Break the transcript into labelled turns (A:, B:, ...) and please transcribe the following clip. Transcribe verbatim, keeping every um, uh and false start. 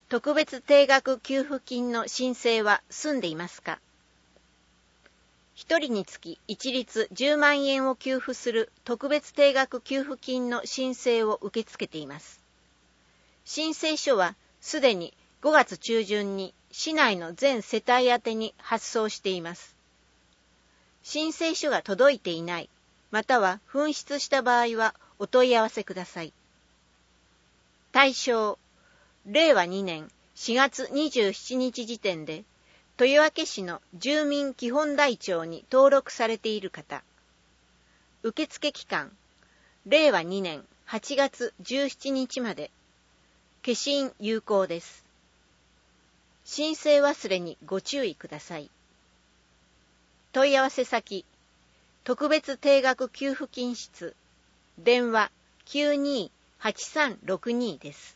A: 特別定額給付金の申請は済んでいますか？一人につき一律じゅうまんえんを給付する特別定額給付金の申請を受け付けています。申請書はすでにごがつ中旬に市内の全世帯宛てに発送しています。申請書が届いていない、または紛失した場合はお問い合わせください。対象、れいわにねんしがつにじゅうしちにち時点で豊明市の住民基本台帳に登録されている方。受付期間、れいわにねんはちがつじゅうしちにちまで。消印有効です。申請忘れにご注意ください。問い合わせ先、特別定額給付金室、電話きゅうにーはちさんろくにです。